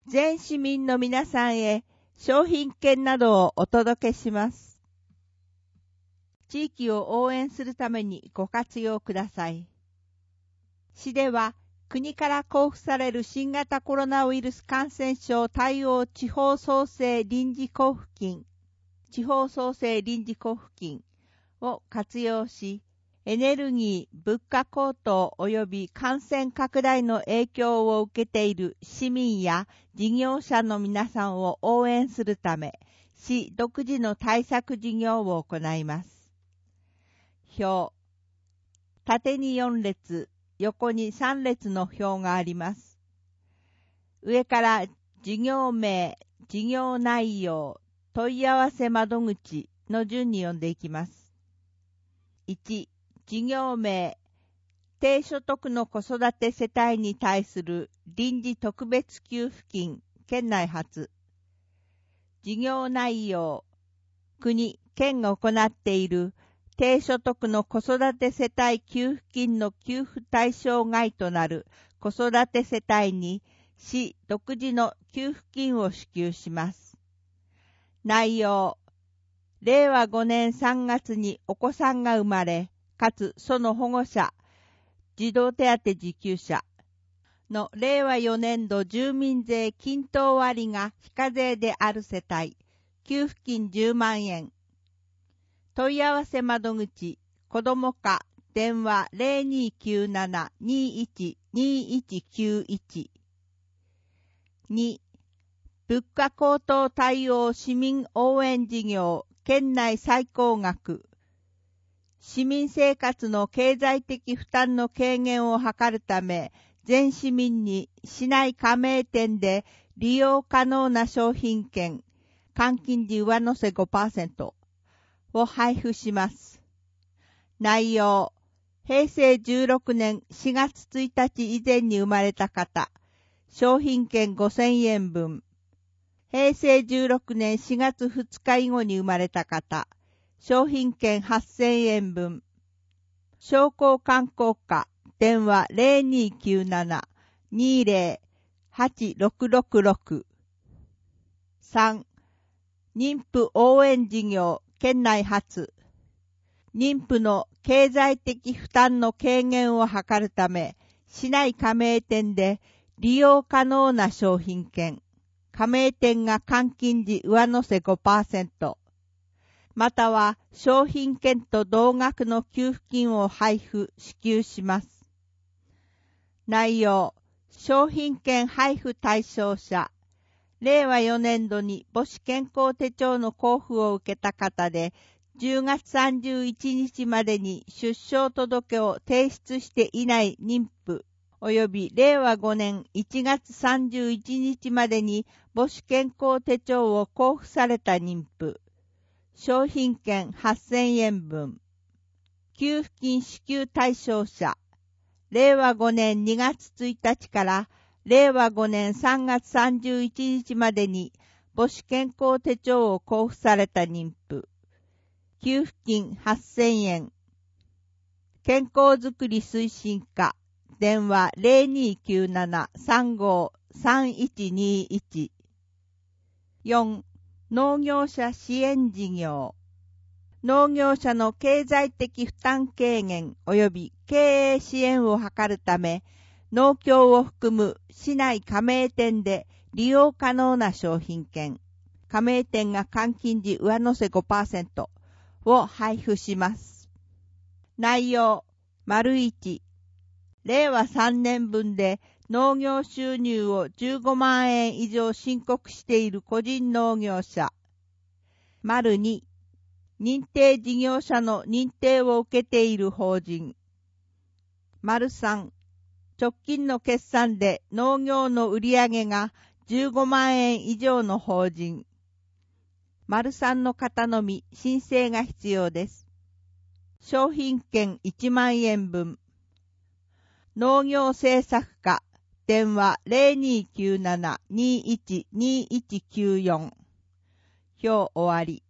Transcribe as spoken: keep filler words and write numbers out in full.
全市民の皆さんへ商品券などをお届けします。地域を応援するためにご活用ください。市では国から交付される新型コロナウイルス感染症対応地方創生臨時交付金、地方創生臨時交付金を活用し、エネルギー、物価高騰及び感染拡大の影響を受けている市民や事業者の皆さんを応援するため、市独自の対策事業を行います。表。縦によん列、横にさん列の表があります。上から事業名、事業内容、問い合わせ窓口の順に読んでいきます。いち、事業名、低所得の子育て世帯に対する臨時特別給付金、県内初。事業内容、国、県が行っている低所得の子育て世帯給付金の給付対象外となる子育て世帯に市独自の給付金を支給します。内容、れいわごねんさんがつにお子さんが生まれ、かつその保護者、児童手当受給者のれいわよねんど住民税均等割が非課税である世帯、給付金じゅうまんえん。問い合わせ窓口、子ども課、電話 ゼロにきゅうなな にいち にいちきゅういち。に、物価高騰対応市民応援事業、県内最高額。市民生活の経済的負担の軽減を図るため、全市民に市内加盟店で利用可能な商品券、換金時上乗せ ごパーセント を配布します。内容、へいせいじゅうろくねんしがつついたち以前に生まれた方、商品券ごせんえんぶん。へいせいじゅうろくねんしがつふつか以後に生まれた方、商品券はっせんえんぶん。商工観光課、電話 ゼロにきゅうなな にゼロ はちろくろくろく。さん、妊婦応援事業、県内初。妊婦の経済的負担の軽減を図るため、市内加盟店で利用可能な商品券、加盟店が換金時上乗せ ごパーセント、または商品券と同額の給付金を配布、支給します。内容、商品券配布対象者、れいわよねんどに母子健康手帳の交付を受けた方で、じゅうがつさんじゅういちにちまでに出生届を提出していない妊婦、およびれいわごねんいちがつさんじゅういちにちまでに母子健康手帳を交付された妊婦、商品券はっせんえんぶん。給付金支給対象者、れいわごねんにがつついたちかられいわごねんさんがつさんじゅういちにちまでに母子健康手帳を交付された妊婦、給付金はっせんえん。健康づくり推進課、電話 ゼロにきゅうなな さんご さんいちにいち。よん、農業者支援事業。農業者の経済的負担軽減及び経営支援を図るため、農協を含む市内加盟店で利用可能な商品券、加盟店が換金時上乗せ ごパーセント を配布します。内容、丸いち、れいわさんねんぶんで農業収入をじゅうごまんえん以上申告している個人農業者。丸に、認定事業者の認定を受けている法人。丸さん、直近の決算で農業の売上がじゅうごまんえん以上の法人。丸さんの方のみ申請が必要です。商品券いちまんえんぶん。農業政策課、電話 ゼロにきゅうなな にいちにいちきゅうよん。表終わり。